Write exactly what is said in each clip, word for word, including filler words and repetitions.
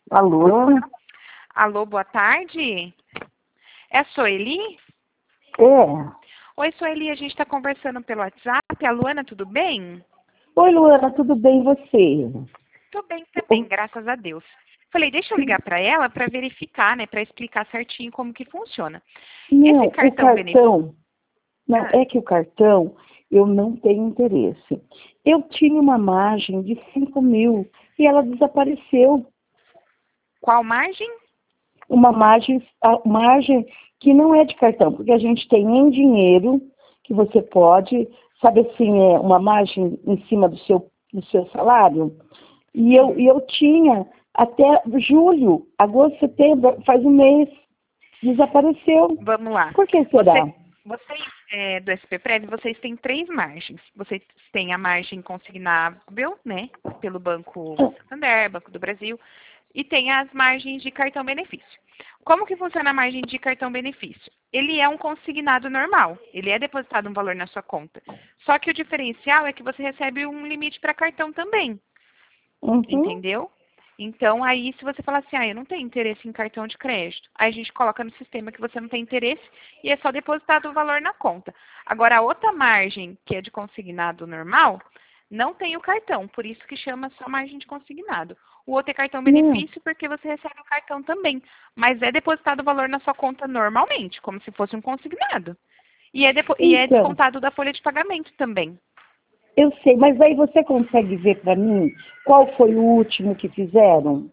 Alô? Alô, boa tarde. É a Sueli? É. Oi, Sueli, a gente está conversando pelo WhatsApp. A Luana, tudo bem? Oi, Luana, tudo bem e você? Tô bem também, graças a Deus. Falei, deixa eu ligar para ela para verificar, né, para explicar certinho como que funciona. Não, Esse o cartão benefício... cartão, não, Ah, é que o cartão eu não tenho interesse. Eu tinha uma margem de cinco mil e ela desapareceu. qual margem? Uma margem, a margem que não é de cartão, porque a gente tem em dinheiro, que você pode, sabe assim, é uma margem em cima do seu, do seu salário. E eu, Sim. e eu tinha até julho, agosto, setembro, faz um mês, desapareceu. Vamos lá. Por que será? Você, vocês é, do S P Prev, vocês têm três margens. Vocês têm a margem consignável, né, pelo Banco Santander, Banco do Brasil, e tem as margens de cartão benefício. Como que funciona a margem de cartão benefício? Ele é um consignado normal, ele é depositado um valor na sua conta. Só que o diferencial é que você recebe um limite para cartão também, Uhum. entendeu? Então, aí, se você falar assim, ah, eu não tenho interesse em cartão de crédito, aí a gente coloca no sistema que você não tem interesse e é só depositado o valor na conta. Agora, a outra margem, que é de consignado normal, não tem o cartão, por isso que chama só margem de consignado. O outro é cartão Não. benefício porque você recebe o cartão também, mas é depositado o valor na sua conta normalmente, como se fosse um consignado. E é, depo- e é Então, descontado da folha de pagamento também. eu sei, mas aí você consegue ver para mim qual foi o último que fizeram?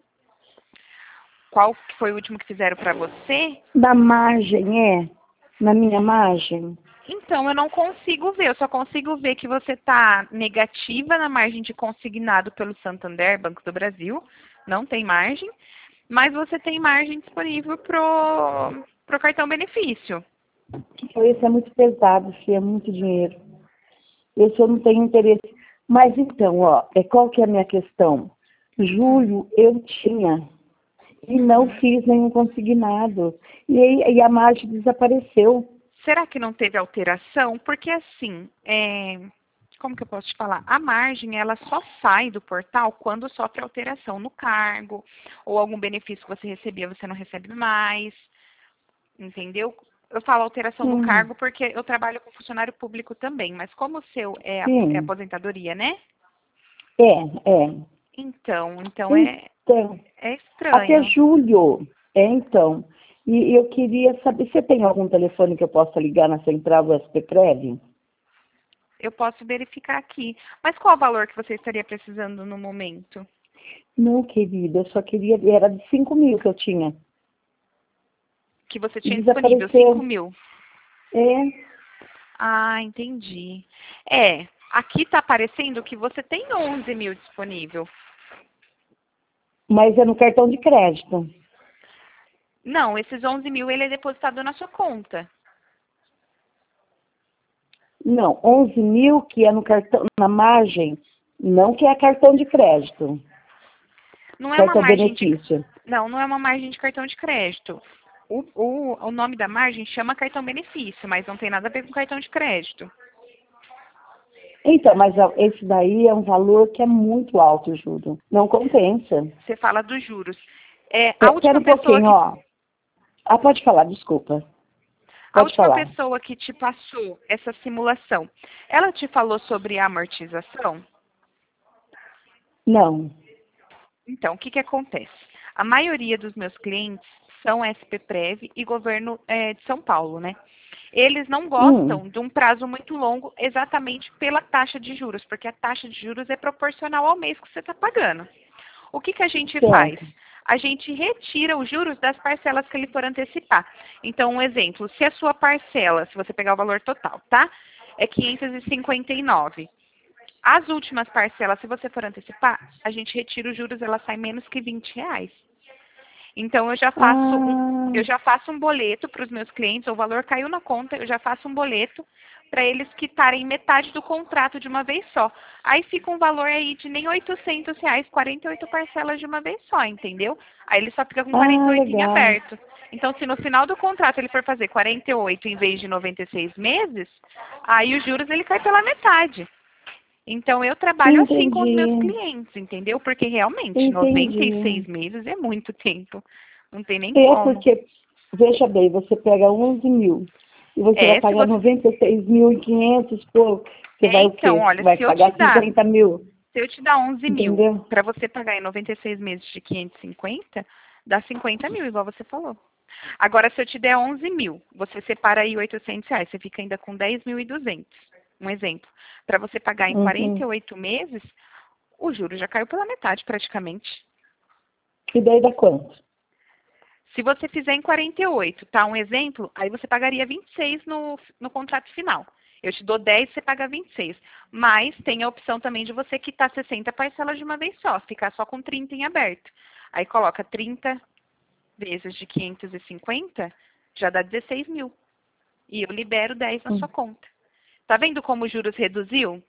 Qual que foi o último que fizeram para você? Na margem, é? Na minha margem? Então, eu não consigo ver, eu só consigo ver que você está negativa na margem de consignado pelo Santander, Banco do Brasil, não tem margem, mas você tem margem disponível pro, pro cartão benefício. Esse é muito pesado, filho, é muito dinheiro. Esse eu não tenho interesse. Mas então, ó, é qual que é a minha questão? Hum. Julho eu tinha e não Uhum. fiz nenhum consignado. E, aí- e a margem desapareceu. Será que não teve alteração? Porque assim, é, como que eu posso te falar? A margem, ela só sai do portal quando sofre alteração no cargo, ou algum benefício que você recebia, você não recebe mais. Entendeu? Eu falo alteração no Hum, cargo porque eu trabalho com funcionário público também, mas como o seu é, a- é sim, aposentadoria, né? é, é. Então, então é, Então, é até estranho. julho, é então. E eu queria saber, você tem algum telefone que eu possa ligar na central do S P Prev? Eu posso verificar aqui. Mas qual o valor que você estaria precisando no momento? Não, querida, eu só queria, era de cinco mil que eu tinha. Que você E tinha disponível? Cinco desapareceu. mil. É, Ah, entendi. É, aqui está aparecendo que você tem onze mil disponível. mas é no cartão de crédito. Não, esses onze mil ele é depositado na sua conta. Não, onze mil que é no cartão, na margem, não que é cartão de crédito, Não é uma cartão margem de. benefício. Não, não é uma margem de cartão de crédito. O, o, o nome da margem chama cartão benefício, mas não tem nada a ver com cartão de crédito. Então, mas ó, esse daí é um valor que é muito alto, Júlio. Não compensa. Você fala dos juros. É, a Pe- Pera última um pessoa pouquinho, que ó. Ah, pode falar, desculpa. a Pode última falar. pessoa que te passou essa simulação, ela te falou sobre a amortização? Não. Então, o que, que acontece? A maioria dos meus clientes são S P Prev e governo eh, de São Paulo, né? Eles não Hum, gostam de um prazo muito longo exatamente pela taxa de juros, porque a taxa de juros é proporcional ao mês que você está pagando. O que, que a gente faz? certo. A gente retira os juros das parcelas que ele for antecipar. Então, um exemplo, se a sua parcela, se você pegar o valor total, tá? É quinhentos e cinquenta e nove. As últimas parcelas, se você for antecipar, a gente retira os juros, ela sai menos que vinte reais. Então, eu já faço um, Ah, eu já faço um boleto para os meus clientes, o valor caiu na conta, eu já faço um boleto para eles quitarem metade do contrato de uma vez só. Aí fica um valor aí de nem oitocentos reais, quarenta e oito parcelas de uma vez só, entendeu? Aí ele só fica com quarenta ah, e oito em legal. aberto. Então, se no final do contrato ele for fazer quarenta e oito em vez de noventa e seis meses, aí os juros ele cai pela metade. Então, eu trabalho assim com os meus Entendi. clientes, entendeu? Porque realmente, noventa e Entendi. seis meses é muito tempo. Não tem nem É como. porque, veja bem, você pega onze mil e você vai É, se pagar você... noventa e seis mil e quinhentos por. Você É, vai o então, quê? olha, Vai se eu te pagar dar, cinquenta mil, se eu te dar onze mil entendeu? para você pagar em noventa e seis meses de quinhentos e cinquenta, dá cinquenta mil, igual você falou. Agora, se eu te der onze mil, você separa aí oitocentos reais, você fica ainda com dez mil e duzentos. Um exemplo. Para você pagar em quarenta Uhum. e oito meses, o juro já caiu pela metade praticamente. E daí dá quanto? Se você fizer em quarenta e oito, tá? Um exemplo, aí você pagaria vinte e seis no, no contrato final. Eu te dou dez, você paga vinte e seis. Mas tem a opção também de você quitar sessenta parcelas de uma vez só, ficar só com trinta em aberto. Aí coloca trinta vezes de quinhentos e cinquenta, já dá dezesseis mil. E eu libero dez na sua Hum. conta. Tá vendo como os juros reduziu?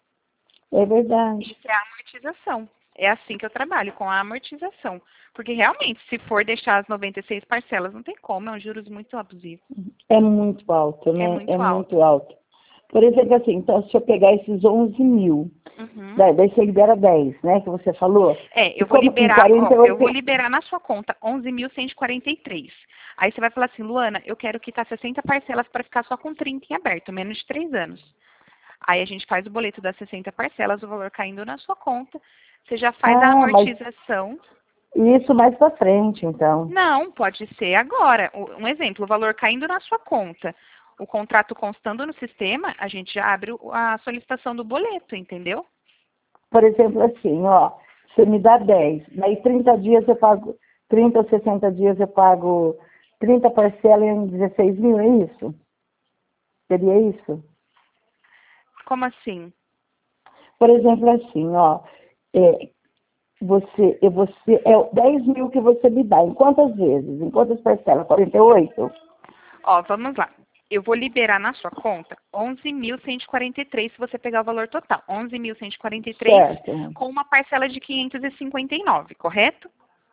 É verdade. Isso é a amortização. É assim que eu trabalho, com a amortização. Porque realmente, se for deixar as noventa e seis parcelas, não tem como, é um juros muito abusivo. É muito alto, É né? É muito alto. muito alto. Por exemplo, assim, então se eu pegar esses onze mil, Uhum. daí daí você libera dez, né? Que você falou. É, E eu vou como em liberar, ó, eu quarenta e oito. vou liberar na sua conta onze mil cento e quarenta e três. Aí você vai falar assim, Luana, eu quero quitar sessenta parcelas para ficar só com trinta em aberto, menos de três anos. Aí a gente faz o boleto das sessenta parcelas, o valor caindo na sua conta. Você já faz a Ah, mas amortização. isso mais pra frente, então. Não, pode ser agora. O- Um exemplo, o valor caindo na sua conta, o contrato constando no sistema, a gente já abre o- a solicitação do boleto, entendeu? Por exemplo, assim, ó, você me dá dez, daí trinta dias eu pago, trinta ou sessenta dias eu pago trinta parcelas em dezesseis mil, é isso? Seria isso? Como assim? Por exemplo, assim, ó, é, você, é, você, é dez mil que você me dá, em quantas vezes? Em quantas parcelas? Quarenta e oito. Ó, vamos lá. Eu vou liberar na sua conta onze mil cento e quarenta e três se você pegar o valor total. onze mil cento e quarenta e três Certo. com uma parcela de quinhentos e cinquenta e nove, correto?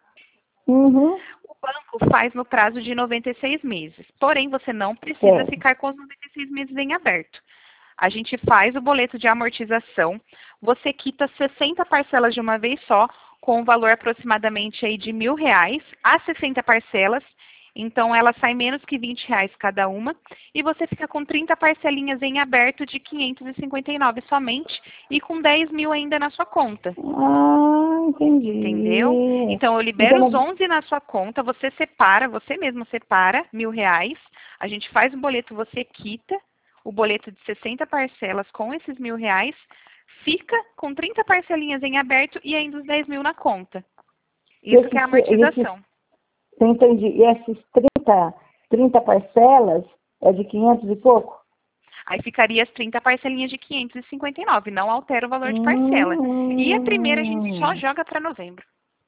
Uhum. O banco faz no prazo de noventa e seis meses. Porém, você não precisa Certo. ficar com os noventa e seis meses em aberto. A gente faz o boleto de amortização, você quita sessenta parcelas de uma vez só, com um valor aproximadamente aí de mil reais, as sessenta parcelas, então ela sai menos que vinte reais cada uma, e você fica com trinta parcelinhas em aberto de quinhentos e cinquenta e nove somente, e com dez mil ainda na sua conta. Ah, Entendeu? entendi. Então eu Então, libero os na- onze na sua conta, você separa, você mesmo separa mil reais, a gente faz o boleto, você quita o boleto de sessenta parcelas com esses mil reais, fica com trinta parcelinhas em aberto e ainda os dez mil na conta. e Isso que é a esses, e esses, amortização. entendi. E esses trinta trinta parcelas é de quinhentos e pouco? Aí ficaria as trinta parcelinhas de quinhentos e cinquenta e nove, não altera o valor de parcela. E a primeira a gente só Hum, joga para novembro.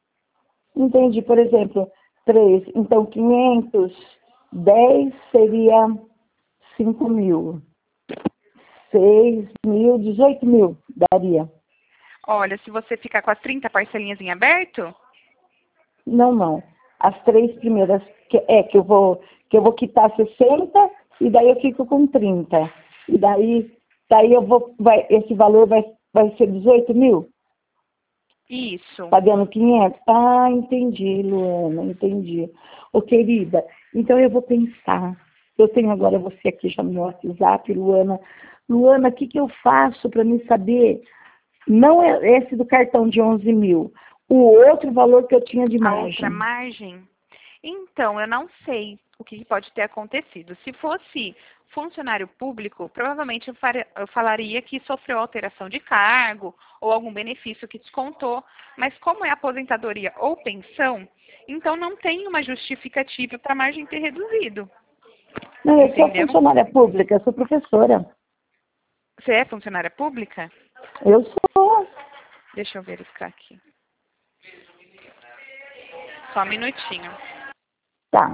entendi. Por exemplo, três. Então, quinhentos, dez seria cinco mil. Seis mil, dezoito mil daria. Olha, se você ficar com as trinta parcelinhas em aberto, Não, não. As três primeiras, que, é que eu vou, que eu vou quitar sessenta e daí eu fico com trinta. E daí, daí eu vou, vai, esse valor vai, vai ser dezoito mil, isso. pagando quinhentos. Ah, entendi, Luana, entendi. Ô, querida, então eu vou pensar. Eu tenho agora você aqui já no meu WhatsApp, Luana. Luana, o que, que eu faço para me saber? Não é esse do cartão de onze mil. O outro valor que eu tinha de A outra margem. margem? Então, eu não sei o que pode ter acontecido. Se fosse funcionário público, provavelmente eu, faria- eu falaria que sofreu alteração de cargo ou algum benefício que descontou. Mas como é aposentadoria ou pensão, então não tem uma justificativa para a margem ter reduzido. Não, eu sou Entendeu? funcionária pública, eu sou professora. Você é funcionária pública? Eu sou. Deixa eu verificar aqui. Só um minutinho. Tá.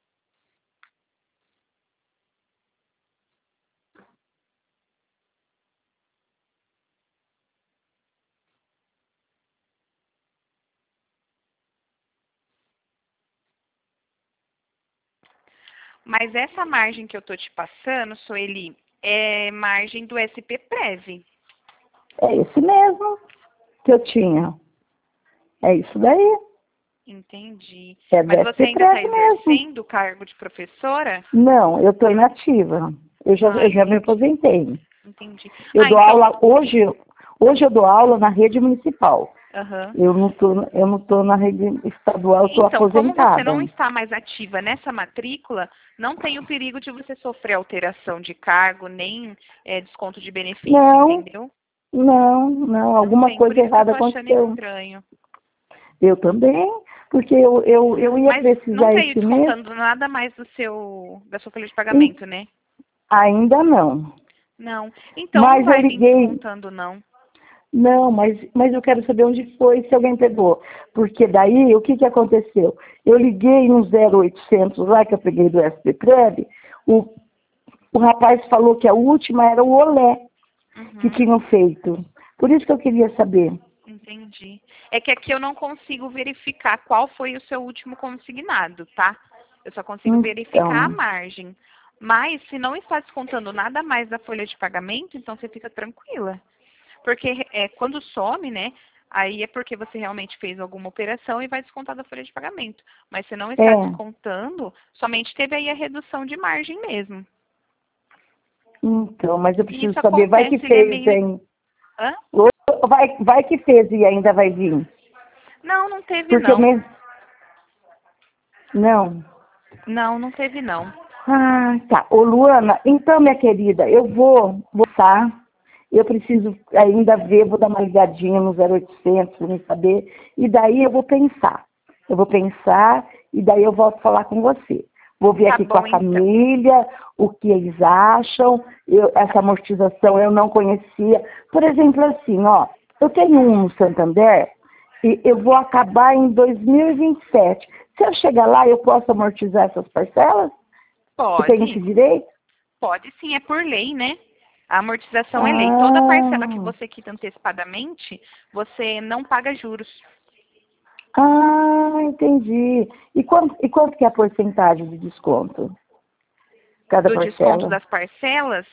Mas essa margem que eu tô te passando, Sueli, é margem do S P Prev. É esse mesmo que eu tinha. É isso daí. Entendi. É do Mas você ainda está S P P R mesmo. exercendo o cargo de professora? Não, eu estou inativa. Eu já, Ah, eu já me entendi. aposentei. Entendi. Eu Ah, dou então... aula, hoje, hoje eu dou aula na rede municipal. Aham. Eu não tô, eu não estou na rede estadual, eu estou Então, como você aposentada. não está mais ativa nessa matrícula, não tem o perigo de você sofrer alteração de cargo, nem é, desconto de benefício, Não, entendeu? não, não, Não alguma tem. Por coisa isso que eu errada tô achando aconteceu. estranho. Eu também, porque eu, eu, eu ia Mas não precisar veio esse mês, descontando nada mais do seu, da sua folha de e pagamento, né? ainda não. Não. Então não Mas eu vai vir liguei, descontando, não. não, mas, mas eu quero saber onde foi, se alguém pegou. Porque daí, o que, que aconteceu? Eu liguei no zero oitocentos lá, que eu peguei do S P P R E B, o, o rapaz falou que a última era o Olé que Uhum. tinham feito. Por isso que eu queria saber. Entendi. É que aqui eu não consigo verificar qual foi o seu último consignado, tá? Eu só consigo verificar a Então, margem. Mas se não está descontando nada mais da folha de pagamento, então você fica tranquila. Porque é, quando some, né? Aí é porque você realmente fez alguma operação e vai descontar da folha de pagamento. Mas se não está é, descontando, somente teve aí a redução de margem mesmo. então, mas eu E preciso isso saber, vai acontece, que ele é fez, meio. hein? Hã? Vai, vai que fez e ainda vai vir. Não, não teve Porque o não. mês. Não. Não, não teve não. Ah, tá. Ô, Luana, então, minha querida, eu vou voltar. Eu preciso ainda ver, vou dar uma ligadinha no zero oitocentos para me saber. E daí eu vou pensar. Eu vou pensar e daí eu volto a falar com você. Vou ver Tá aqui com a bom então. família, o que eles acham. Eu, essa amortização eu não conhecia. Por exemplo, assim, ó, eu tenho um no Santander e eu vou acabar em dois mil e vinte e sete. Se eu chegar lá, eu posso amortizar essas parcelas? Eu tenho esse Pode, direito? pode sim, é por lei, né? A amortização é lei. Toda parcela que Ah, você quita antecipadamente, você não paga juros. ah, entendi. E quanto, e quanto que é a porcentagem de desconto? Cada Do desconto parcela? das parcelas,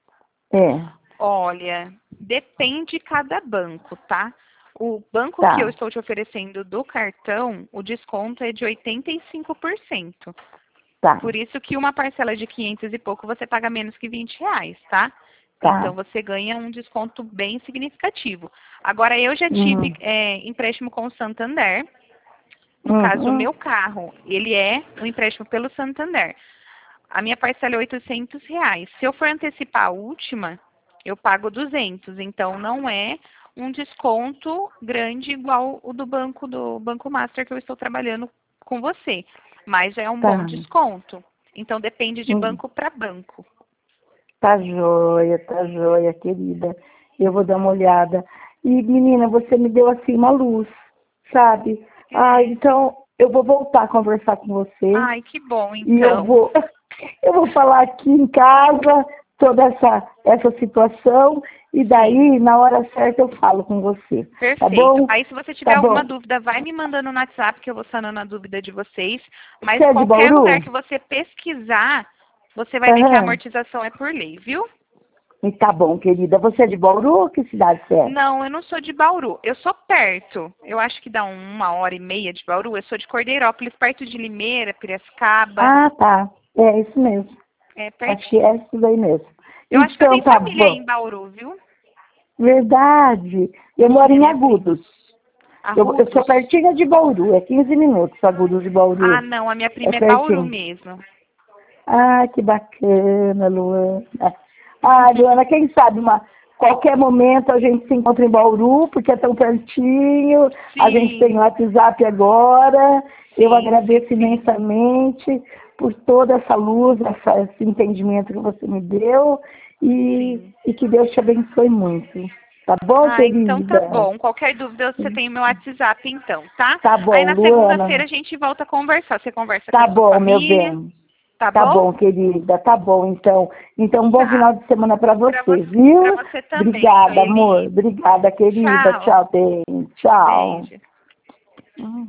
É, olha, depende de cada banco, tá? O banco que eu tá, estou te oferecendo do cartão, o desconto é de oitenta e cinco por cento. tá, Por isso que uma parcela de quinhentos e pouco você paga menos que vinte reais, tá? Então tá. você ganha um desconto bem significativo. Agora eu já tive Uhum, é, empréstimo com o Santander. No caso, o uhum, meu carro, ele é um empréstimo pelo Santander. A minha parcela é oitocentos reais. Se eu for antecipar a última, eu pago duzentos. Então não é um desconto grande igual o do banco do Banco Master que eu estou trabalhando com você, mas já é um bom tá. desconto. Então depende de Hum, banco para banco. Tá joia, tá joia, querida. Eu vou dar uma olhada. E, menina, você me deu assim uma luz, sabe? Ah, Uhum. então eu vou voltar a conversar com você. Ai, que bom, E eu então. vou, eu vou falar aqui em casa toda essa, essa situação e Sim, daí, na hora certa, eu falo com você. Tá perfeito. bom? Aí, se você tiver Tá alguma bom. dúvida, vai me mandando no WhatsApp, que eu vou sanando a dúvida de vocês. Você Mas é de qualquer lugar Bauru? que você pesquisar, você vai ver que a Aham. amortização é por lei, viu? E tá bom, querida. Você é de Bauru? Que cidade você é? Não, eu não sou de Bauru. Eu sou perto. Eu acho que dá uma hora e meia de Bauru. Eu sou de Cordeirópolis, perto de Limeira, Piracicaba. Ah, tá. É isso mesmo. É Acho que é pertinho. isso daí mesmo. Eu acho que eu Então tenho tá família aí bom. em Bauru, viu? Verdade. Eu moro Sim, a em minha prima. Agudos. Eu, eu sou Arrudos? pertinho de Bauru. É quinze minutos, Agudos de Ah, Bauru. não, a minha É prima é Bauru pertinho. mesmo. Ah, que bacana, Luana. Ah, Luana, quem sabe uma, qualquer momento a gente se encontra em Bauru, porque é tão pertinho, a gente tem o Sim, WhatsApp agora. Eu sim, sim, agradeço sim. imensamente por toda essa luz, essa, esse entendimento que você me deu e, Sim. e que Deus te abençoe muito. Tá bom, Ah, então tá querida? bom. Qualquer dúvida você tem o meu WhatsApp então, tá? Tá Aí bom, na Luana. segunda-feira a gente volta a conversar. Você conversa com Tá a sua bom, meu família, bem. tá Tá bom? bom, querida, tá bom. Então, então um bom final Tá. de semana para Pra você, você, pra viu? você também, Obrigada, amor. Sueli. Obrigada, querida. Tchau. Tchau, bem. Tchau. Beijo. Hum.